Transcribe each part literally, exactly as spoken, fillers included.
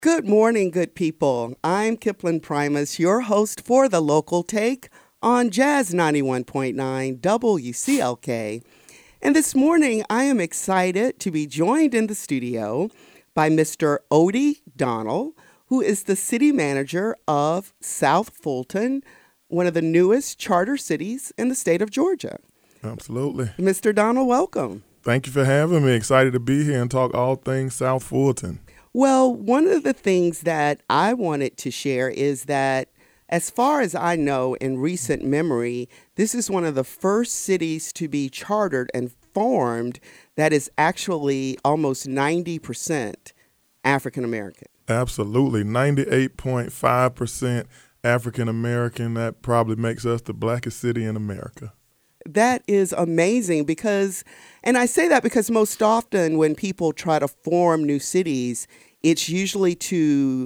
Good morning, good people. I'm Kipling Primus, your host for The Local Take on Jazz ninety-one point nine W C L K. And this morning, I am excited to be joined in the studio by Mister Odie Donald, who is the city manager of South Fulton, one of the newest charter cities in the state of Georgia. Absolutely. Mister Donald, welcome. Thank you for having me. Excited to be here and talk all things South Fulton. Well, one of the things that I wanted to share is that, as far as I know in recent memory, this is one of the first cities to be chartered and formed that is actually almost ninety percent African American. Absolutely. ninety-eight point five percent African American. That probably makes us the blackest city in America. That is amazing because, and I say that because most often when people try to form new cities, it's usually to,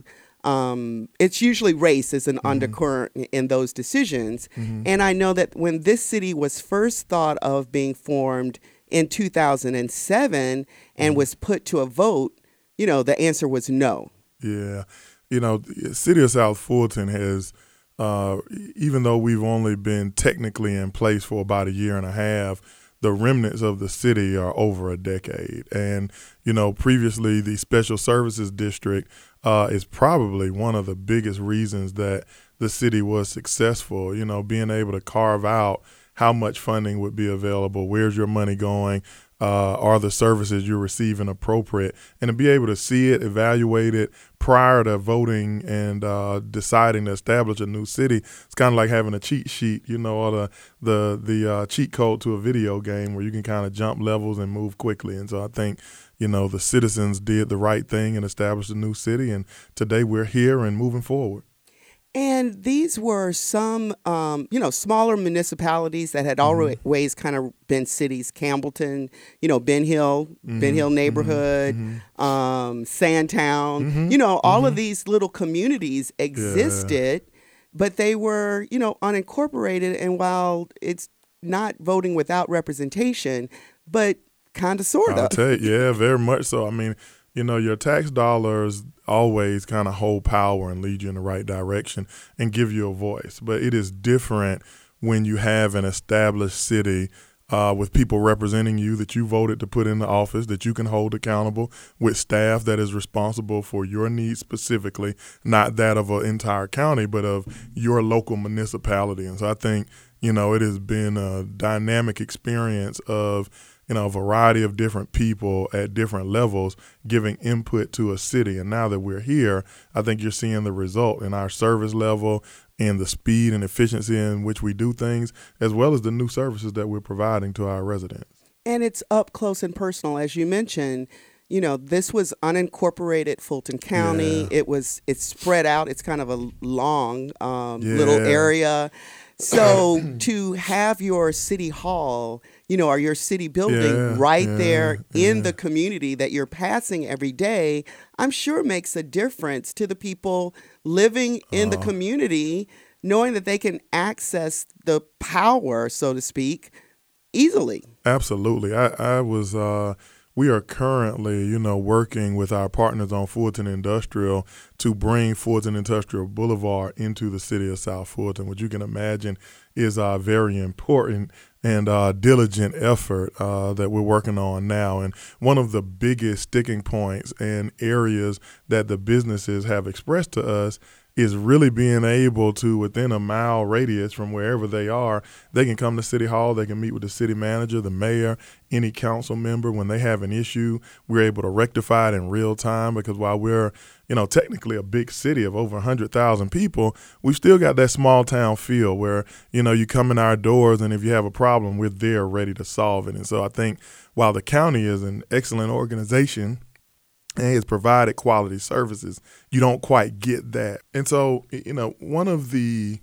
um, it's usually race as an mm-hmm. undercurrent in those decisions. Mm-hmm. And I know that when this city was first thought of being formed in two thousand seven and mm-hmm. was put to a vote, you know, the answer was no. Yeah. You know, the city of South Fulton has, Uh, even though we've only been technically in place for about a year and a half, the remnants of the city are over a decade. And, you know, previously the Special Services District uh, is probably one of the biggest reasons that the city was successful, you know, being able to carve out how much funding would be available, where's your money going, uh, are the services you're receiving appropriate, and to be able to see it, evaluate it prior to voting and uh, deciding to establish a new city. It's kind of like having a cheat sheet, you know, or the the the uh, cheat code to a video game where you can kind of jump levels and move quickly. And so I think, you know, the citizens did the right thing and established a new city, and today we're here and moving forward. And these were some, um, you know, smaller municipalities that had always mm-hmm. kind of been cities. Campbellton, you know, Ben Hill, mm-hmm. Ben Hill neighborhood, mm-hmm. um, Sandtown. Mm-hmm. You know, all mm-hmm. of these little communities existed, yeah. but they were, you know, unincorporated. And while it's not voting without representation, but kind of sort of. I'll tell you, yeah, very much so. I mean, you know, your tax dollars always kind of hold power and lead you in the right direction and give you a voice. But it is different when you have an established city uh, with people representing you that you voted to put in the office, that you can hold accountable, with staff that is responsible for your needs specifically, not that of an entire county, but of your local municipality. And so I think, you know, it has been a dynamic experience of, you know, a variety of different people at different levels giving input to a city. And now that we're here, I think you're seeing the result in our service level, in the speed and efficiency in which we do things, as well as the new services that we're providing to our residents. And it's up close and personal. As you mentioned, you know, this was unincorporated Fulton County. Yeah. It was, it's spread out. It's kind of a long um, yeah. little area. So to have your city hall, you know, or your city building yeah, right yeah, there in yeah. the community that you're passing every day, I'm sure makes a difference to the people living in uh, the community, knowing that they can access the power, so to speak, easily. Absolutely. I, I was, uh, we are currently, you know, working with our partners on Fulton Industrial to bring Fulton Industrial Boulevard into the city of South Fulton, which you can imagine is a very important and uh, diligent effort uh, that we're working on now. And one of the biggest sticking points and areas that the businesses have expressed to us is really being able to, within a mile radius from wherever they are, they can come to City Hall, they can meet with the city manager, the mayor, any council member. When they have an issue, we're able to rectify it in real time, because while we're, you know, technically a big city of over one hundred thousand people, we've still got that small town feel where, you know, you come in our doors and if you have a problem, we're there ready to solve it. And so I think while the county is an excellent organization and has provided quality services, you don't quite get that. And so, you know, one of the,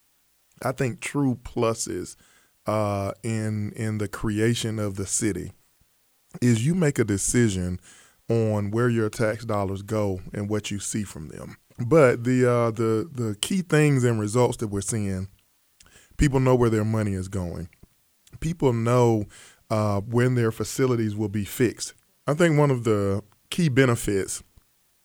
I think, true pluses uh, in in the creation of the city is you make a decision on where your tax dollars go and what you see from them. But the uh, the the key things and results that we're seeing, people know where their money is going. People know uh, when their facilities will be fixed. I think one of the key benefits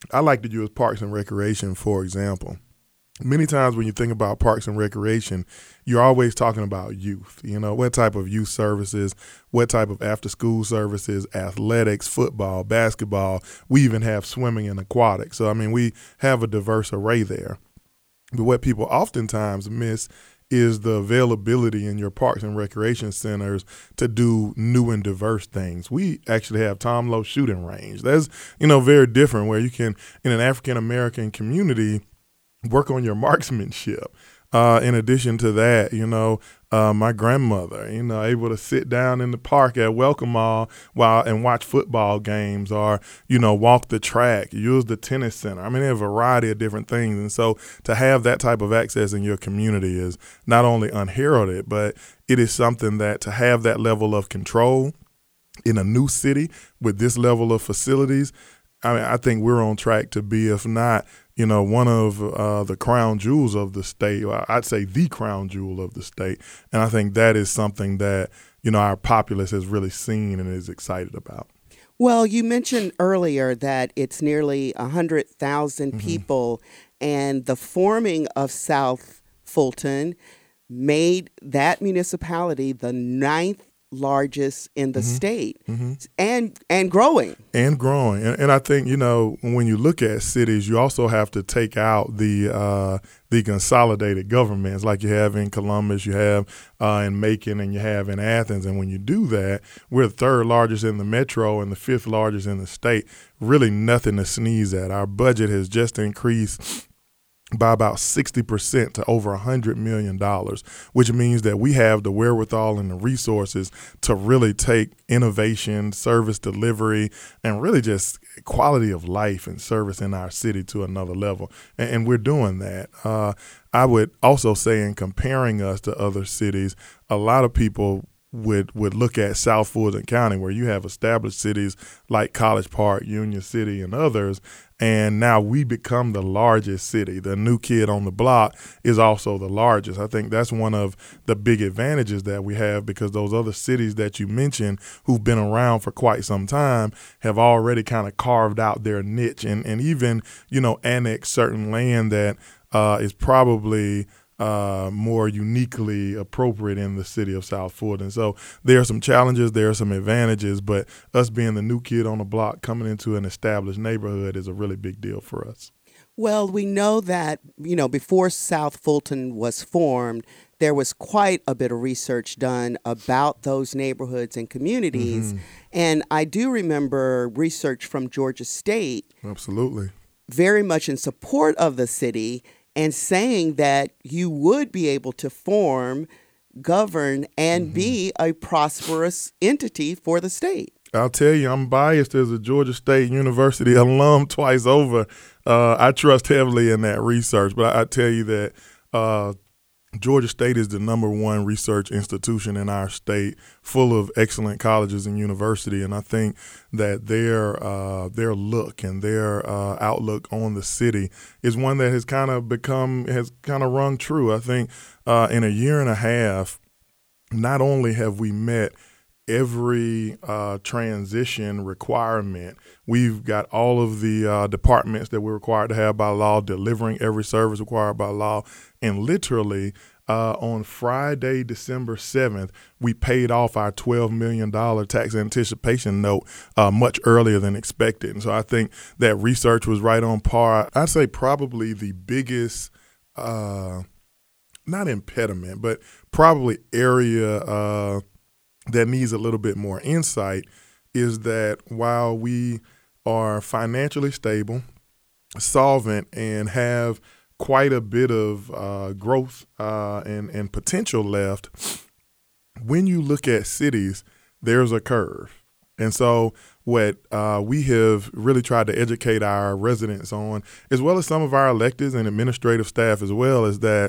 I like to use Parks and Recreation, for example. Many times when you think about Parks and Recreation, you're always talking about youth. You know, what type of youth services, what type of after-school services, athletics, football, basketball. We even have swimming and aquatics. So, I mean, we have a diverse array there. But what people oftentimes miss is the availability in your Parks and Recreation centers to do new and diverse things. We actually have Tom Lowe shooting range. That's, you know, very different, where you can, in an African-American community, work on your marksmanship. Uh, in addition to that, you know, uh, my grandmother, you know, able to sit down in the park at Welcome Mall while and watch football games, or, you know, walk the track, use the tennis center. I mean, there are a variety of different things. And so to have that type of access in your community is not only unheralded, but it is something that to have that level of control in a new city with this level of facilities, I mean, I think we're on track to be, if not, you know, one of uh, the crown jewels of the state. I'd say the crown jewel of the state. And I think that is something that, you know, our populace has really seen and is excited about. Well, you mentioned earlier that it's nearly one hundred thousand mm-hmm. people, and the forming of South Fulton made that municipality the ninth largest in the mm-hmm. state mm-hmm. and and growing and growing and, and I think, you know, when you look at cities, you also have to take out the uh the consolidated governments like you have in Columbus, you have uh in Macon, and you have in Athens. And when you do that, we're the third largest in the metro and the fifth largest in the state. Really nothing to sneeze at. Our budget has just increased by about sixty percent to over one hundred million dollars, which means that we have the wherewithal and the resources to really take innovation, service delivery, and really just quality of life and service in our city to another level. And, and we're doing that. Uh, I would also say, in comparing us to other cities, a lot of people would would look at South Fulton County, where you have established cities like College Park, Union City, and others, and now we become the largest city. The new kid on the block is also the largest. I think that's one of the big advantages that we have, because those other cities that you mentioned who've been around for quite some time have already kind of carved out their niche and, and even, you know, annexed certain land that uh, is probably Uh, more uniquely appropriate in the city of South Fulton. So there are some challenges, there are some advantages, but us being the new kid on the block coming into an established neighborhood is a really big deal for us. Well, we know that, you know, before South Fulton was formed, there was quite a bit of research done about those neighborhoods and communities. Mm-hmm. And I do remember research from Georgia State. Absolutely. Very much in support of the city, and saying that you would be able to form, govern, and mm-hmm. be a prosperous entity for the state. I'll tell you, I'm biased as a Georgia State University alum twice over. Uh, I trust heavily in that research, but I, I tell you that uh, Georgia State is the number one research institution in our state, full of excellent colleges and university. And I think that their uh, their look and their uh, outlook on the city is one that has kind of become, has kind of rung true. I think uh, in a year and a half, not only have we met every uh, transition requirement, we've got all of the uh, departments that we're required to have by law, delivering every service required by law. And literally uh, on Friday, December seventh, we paid off our twelve million dollars tax anticipation note uh, much earlier than expected. And so I think that research was right on par. I'd say probably the biggest, uh, not impediment, but probably area uh, that needs a little bit more insight is that while we are financially stable, solvent, and have quite a bit of uh, growth uh, and, and potential left, when you look at cities, there's a curve. And so what uh, we have really tried to educate our residents on, as well as some of our electeds and administrative staff as well, is that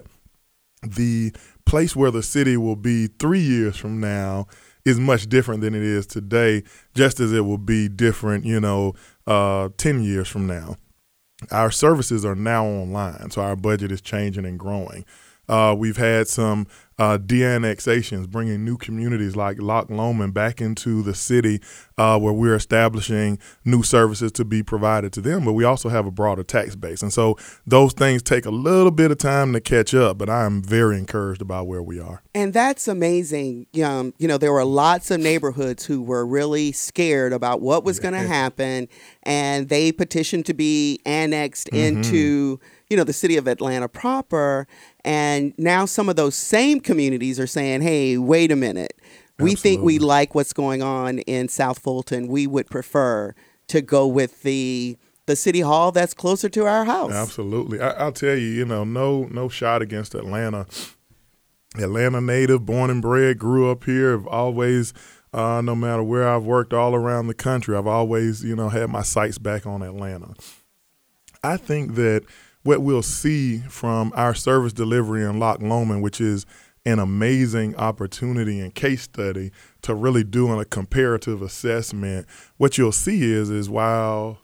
the place where the city will be three years from now is much different than it is today, just as it will be different, you know, uh, ten years from now. Our services are now online, so our budget is changing and growing. Uh, we've had some uh, de-annexations, bringing new communities like Loch Lomond back into the city uh, where we're establishing new services to be provided to them. But we also have a broader tax base. And so those things take a little bit of time to catch up, but I am very encouraged about where we are. And that's amazing. Um, you know, there were lots of neighborhoods who were really scared about what was going to happen, and they petitioned to be annexed mm-hmm. into, you know, the city of Atlanta proper. And now some of those same communities are saying, hey, wait a minute. We Absolutely. think we like what's going on in South Fulton. We would prefer to go with the the city hall that's closer to our house. Absolutely. I, I'll tell you, you know, no no shot against Atlanta. Atlanta native, born and bred, grew up here. Have always, uh, no matter where I've worked all around the country, I've always, you know, had my sights back on Atlanta. I think that what we'll see from our service delivery in Loch Lomond, which is an amazing opportunity and case study to really do a comparative assessment, what you'll see is, is while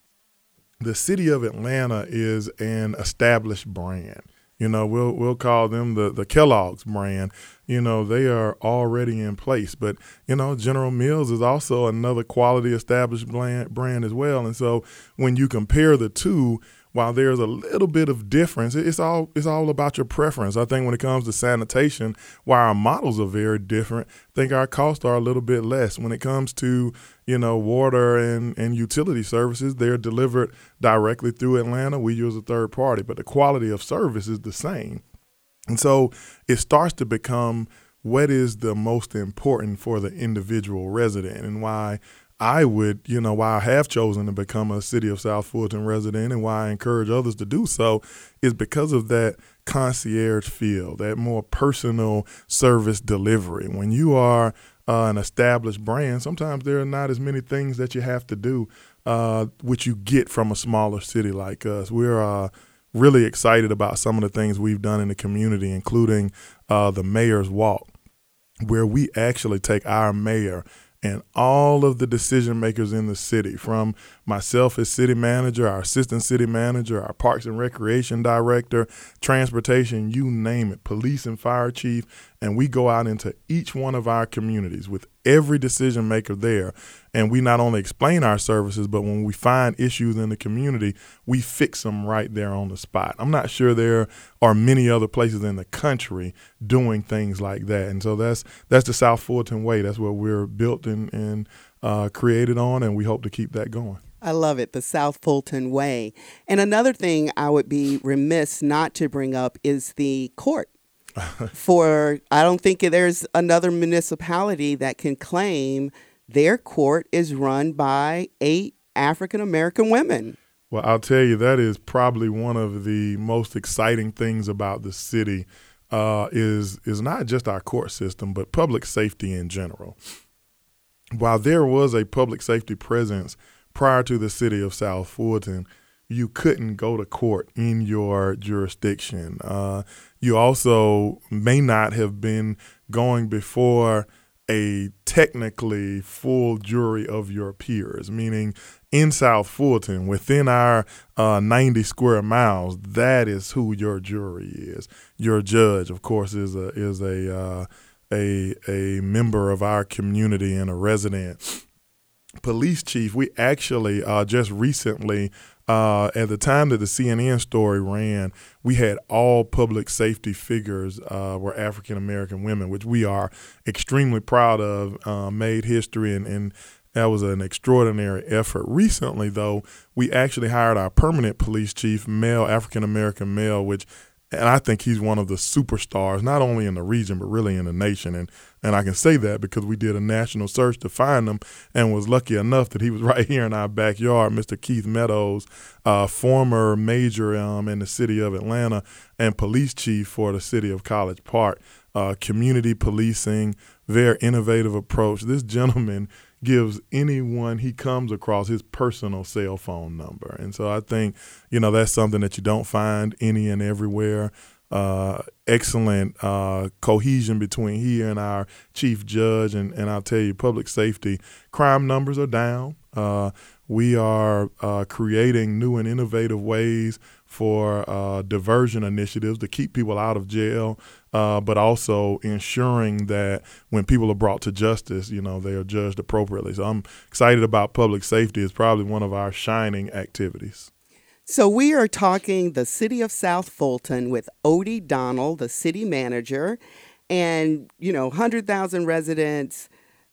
the city of Atlanta is an established brand, you know, we'll we'll call them the, the Kellogg's brand. You know, they are already in place. But, you know, General Mills is also another quality established brand, brand as well. And so when you compare the two, while there's a little bit of difference, it's all it's all about your preference. I think when it comes to sanitation, while our models are very different, I think our costs are a little bit less. When it comes to, you know, water and, and utility services, they're delivered directly through Atlanta. We use a third party, but the quality of service is the same. And so it starts to become what is the most important for the individual resident, and why I would, you know, why I have chosen to become a City of South Fulton resident and why I encourage others to do so is because of that concierge feel, that more personal service delivery. When you are uh, an established brand, sometimes there are not as many things that you have to do, uh, which you get from a smaller city like us. We're uh, really excited about some of the things we've done in the community, including uh, the Mayor's Walk, where we actually take our mayor and all of the decision makers in the city, from myself as city manager, our assistant city manager, our parks and recreation director, transportation, you name it, police and fire chief, and we go out into each one of our communities with every decision maker there. And we not only explain our services, but when we find issues in the community, we fix them right there on the spot. I'm not sure there are many other places in the country doing things like that. And so that's that's the South Fulton way. That's what we're built and, and uh, created on, and we hope to keep that going. I love it, the South Fulton way. And another thing I would be remiss not to bring up is the court. For I don't think there's another municipality that can claim their court is run by eight African-American women. Well, I'll tell you, that is probably one of the most exciting things about the city uh, is, is not just our court system, but public safety in general. While there was a public safety presence prior to the city of South Fulton, you couldn't go to court in your jurisdiction. Uh, you also may not have been going before a technically full jury of your peers, meaning in South Fulton, within our uh, ninety square miles, that is who your jury is. Your judge, of course, is a is a uh, a a member of our community and a resident. Police chief, we actually uh, just recently, uh, at the time that the C N N story ran, we had all public safety figures uh, were African-American women, which we are extremely proud of, uh, made history, and, and that was an extraordinary effort. Recently, though, we actually hired our permanent police chief, male, African-American male, which and I think he's one of the superstars, not only in the region, but really in the nation. And and I can say that because we did a national search to find him and was lucky enough that he was right here in our backyard, Mister Keith Meadows, uh, former major um, in the city of Atlanta and police chief for the city of College Park. Uh, community policing, very innovative approach. This gentleman gives anyone he comes across his personal cell phone number. And so I think, you know, that's something that you don't find any and everywhere. Uh, excellent uh, cohesion between he and our chief judge. And, and I'll tell you, public safety, crime numbers are down. Uh, we are uh, creating new and innovative ways for uh, diversion initiatives to keep people out of jail, uh, but also ensuring that when people are brought to justice, you know, they are judged appropriately. So I'm excited about public safety. It's probably one of our shining activities. So we are talking the city of South Fulton with Odie Donnell, the city manager, and, you know, one hundred thousand residents,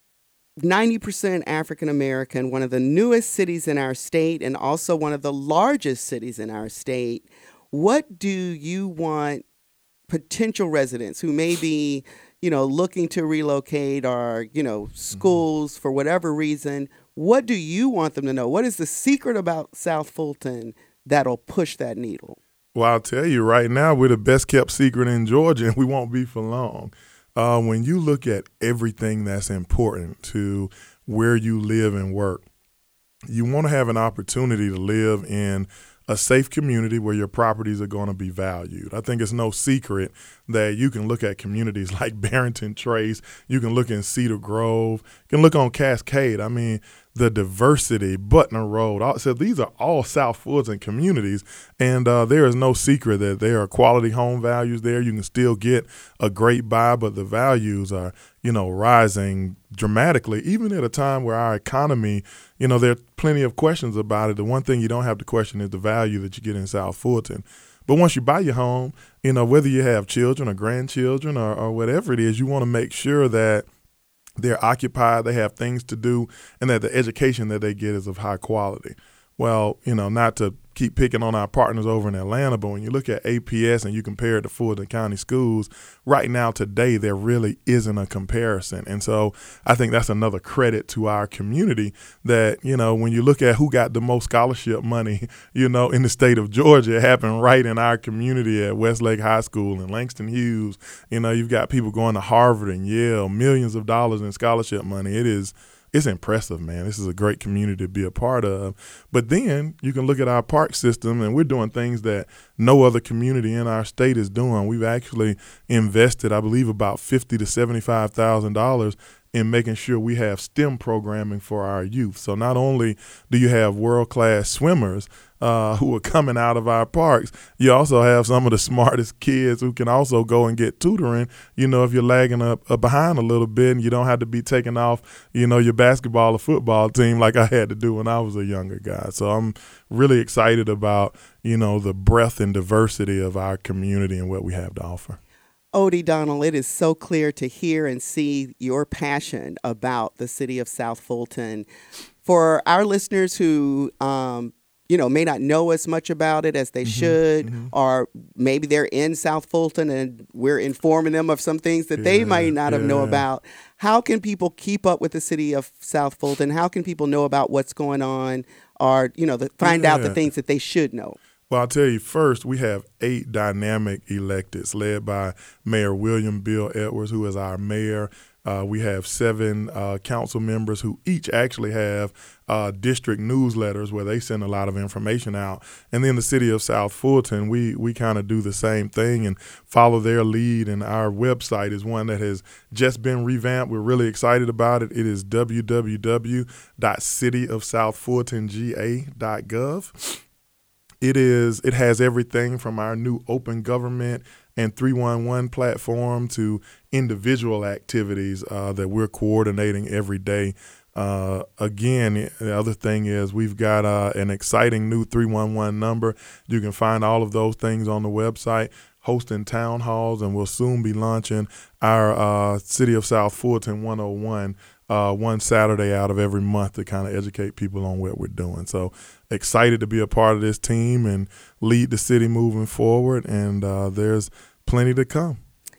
ninety percent African American, one of the newest cities in our state and also one of the largest cities in our state. What do you want potential residents who may be, you know, looking to relocate or, you know, schools mm-hmm. for whatever reason, what do you want them to know? What is the secret about South Fulton that'll push that needle? Well, I'll tell you right now, we're the best kept secret in Georgia, and we won't be for long. Uh, when you look at everything that's important to where you live and work, you want to have an opportunity to live in a safe community where your properties are going to be valued. I think it's no secret that you can look at communities like Barrington Trace, you can look in Cedar Grove, you can look on Cascade. I mean, the diversity, Butner Road. All, so these are all South Fulton communities, and uh, there is no secret that there are quality home values there. You can still get a great buy, but the values are, you know, rising dramatically, even at a time where our economy, you know, there are plenty of questions about it. The one thing you don't have to question is the value that you get in South Fulton. But once you buy your home, you know, whether you have children or grandchildren or, or whatever it is, you want to make sure that they're occupied, they have things to do, and that the education that they get is of high quality. Well, you know, not to keep picking on our partners over in Atlanta, but when you look at A P S and you compare it to Fulton County schools, right now today there really isn't a comparison. And so I think that's another credit to our community that, you know, when you look at who got the most scholarship money, you know, in the state of Georgia, it happened right in our community at Westlake High School and Langston Hughes. You know, you've got people going to Harvard and Yale, millions of dollars in scholarship money. It is It's impressive, man. This is a great community to be a part of. But then you can look at our park system, and we're doing things that no other community in our state is doing. We've actually invested, I believe, about fifty thousand to seventy-five thousand dollars in making sure we have STEM programming for our youth. So not only do you have world-class swimmers uh, who are coming out of our parks, you also have some of the smartest kids who can also go and get tutoring, you know, if you're lagging up, up behind a little bit and you don't have to be taking off, you know, your basketball or football team like I had to do when I was a younger guy. So I'm really excited about, you know, the breadth and diversity of our community and what we have to offer. Odie Donnell, it is so clear to hear and see your passion about the city of South Fulton. For our listeners who, um, you know, may not know as much about it as they mm-hmm, should, mm-hmm. or maybe they're in South Fulton and we're informing them of some things that yeah, they might not yeah. have known about. How can people keep up with the city of South Fulton? How can people know about what's going on, or, you know, the, find yeah. out the things that they should know? Well, I'll tell you first, we have eight dynamic electeds led by Mayor William Bill Edwards, who is our mayor. Uh, we have seven uh, council members who each actually have uh, district newsletters where they send a lot of information out. And then the city of South Fulton, we we kind of do the same thing and follow their lead. And our website is one that has just been revamped. We're really excited about it. It is w w w dot city of south fulton g a dot gov. It is. It has everything from our new open government and three one one platform to individual activities uh, that we're coordinating every day. Uh, again, the other thing is we've got uh, an exciting new three one one number. You can find all of those things on the website, hosting town halls, and we'll soon be launching our uh, City of South Fulton one oh one Uh, one Saturday out of every month to kind of educate people on what we're doing. So excited to be a part of this team and lead the city moving forward, and uh, there's plenty to come.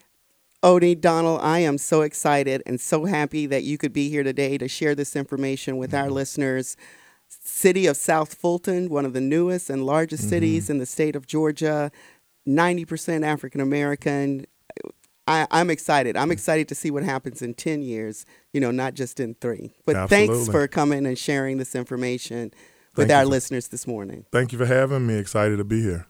Odie Donnell, I am so excited and so happy that you could be here today to share this information with mm-hmm. our listeners. City of South Fulton, one of the newest and largest mm-hmm. cities in the state of Georgia, ninety percent African American. I, I'm excited. I'm excited to see what happens in ten years, you know, not just in three. But Absolutely. Thanks for coming and sharing this information with Thank our you. listeners this morning. Thank you for having me. Excited to be here.